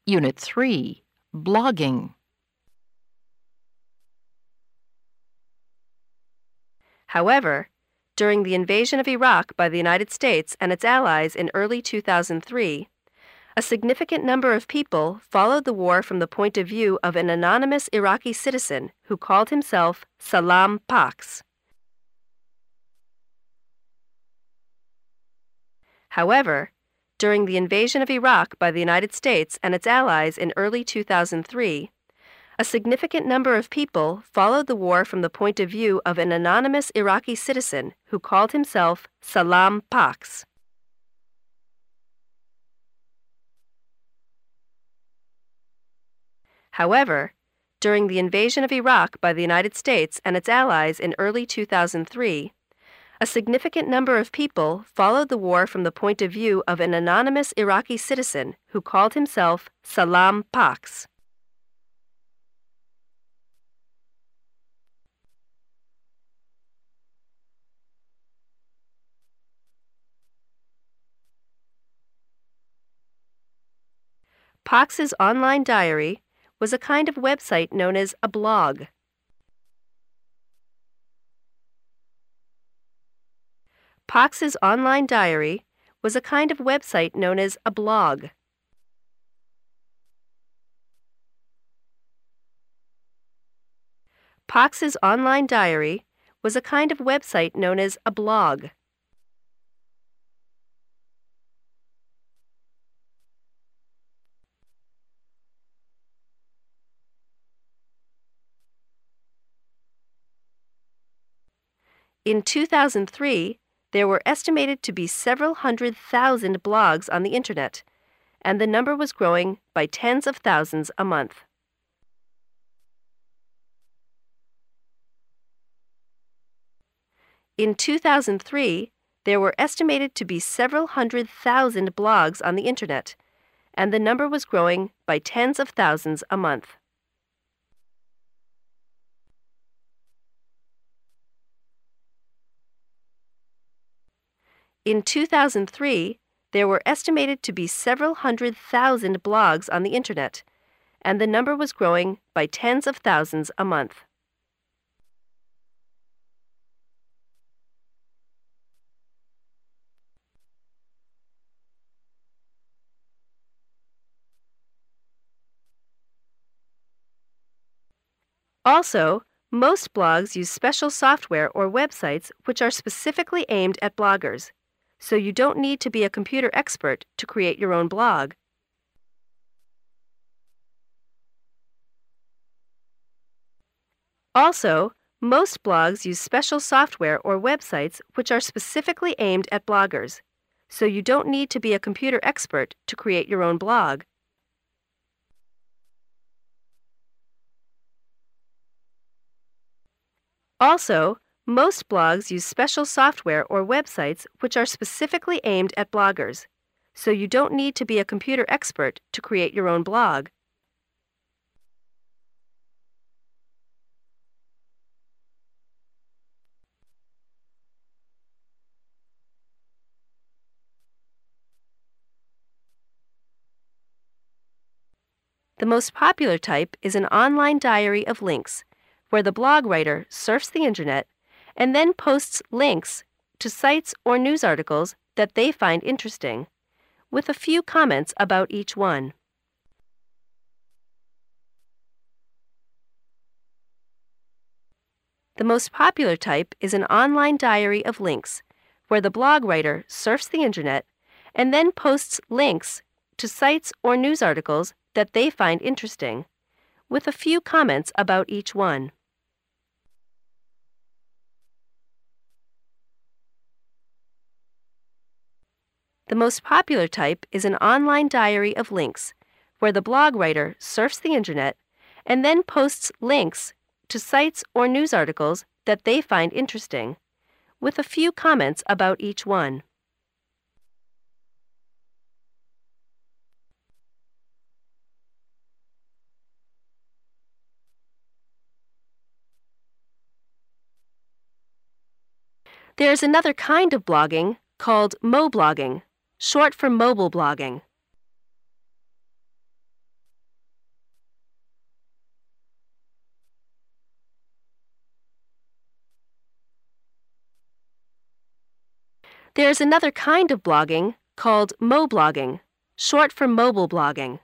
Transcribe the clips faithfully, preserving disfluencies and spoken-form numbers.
Unit three, Blogging. However, during the invasion of Iraq by the United States and its allies in early two thousand three, a significant number of people followed the war from the point of view of an anonymous Iraqi citizen who called himself Salam Pax. However, during the invasion of Iraq by the United States and its allies in early two thousand three, a significant number of people followed the war from the point of view of an anonymous Iraqi citizen who called himself Salam Pax. However, during the invasion of Iraq by the United States and its allies in early two thousand three, a significant number of people followed the war from the point of view of an anonymous Iraqi citizen who called himself Salam Pax. Pax's online diary was a kind of website known as a blog. Pax's online diary was a kind of website known as a blog. Pax's online diary was a kind of website known as a blog. In two thousand three, there were estimated to be several hundred thousand blogs on the Internet, and the number was growing by tens of thousands a month. In two thousand three, there were estimated to be several hundred thousand blogs on the Internet, and the number was growing by tens of thousands a month. In two thousand three, there were estimated to be several hundred thousand blogs on the Internet, and the number was growing by tens of thousands a month. Also, most blogs use special software or websites which are specifically aimed at bloggers, so you don't need to be a computer expert to create your own blog. Also, most blogs use special software or websites which are specifically aimed at bloggers, so you don't need to be a computer expert to create your own blog. Also, most blogs use special software or websites which are specifically aimed at bloggers, so you don't need to be a computer expert to create your own blog. The most popular type is an online diary of links, where the blog writer surfs the Internet and then posts links to sites or news articles that they find interesting, with a few comments about each one. The most popular type is an online diary of links, where the blog writer surfs the Internet and then posts links to sites or news articles that they find interesting, with a few comments about each one. The most popular type is an online diary of links, where the blog writer surfs the Internet and then posts links to sites or news articles that they find interesting, with a few comments about each one. There is another kind of blogging called moblogging, short for mobile blogging. There's another kind of blogging called moblogging, short for mobile blogging.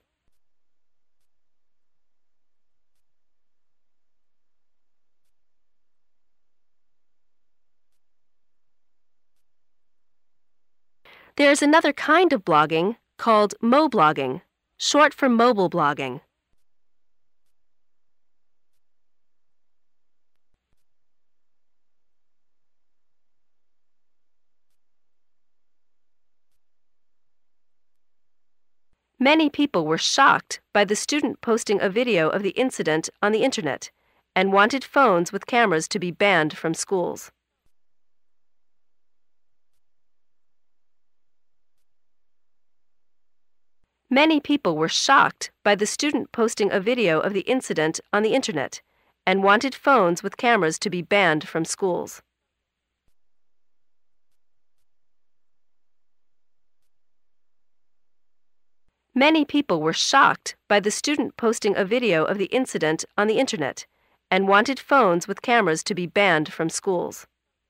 There's another kind of blogging called moblogging, short for mobile blogging. Many people were shocked by the student posting a video of the incident on the internet and wanted phones with cameras to be banned from schools. Many people were shocked by the student posting a video of the incident on the internet and wanted phones with cameras to be banned from schools. Many people were shocked by the student posting a video of the incident on the internet and wanted phones with cameras to be banned from schools.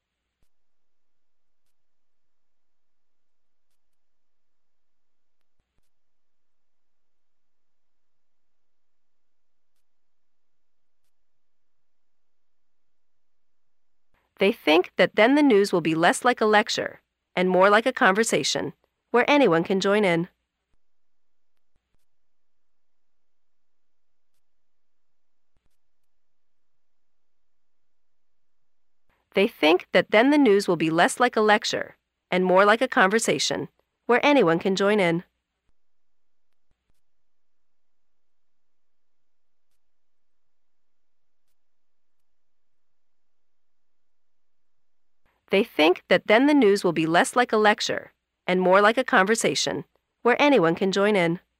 They think that then the news will be less like a lecture and more like a conversation where anyone can join in. They think that then the news will be less like a lecture and more like a conversation where anyone can join in. They think that then the news will be less like a lecture and more like a conversation where anyone can join in.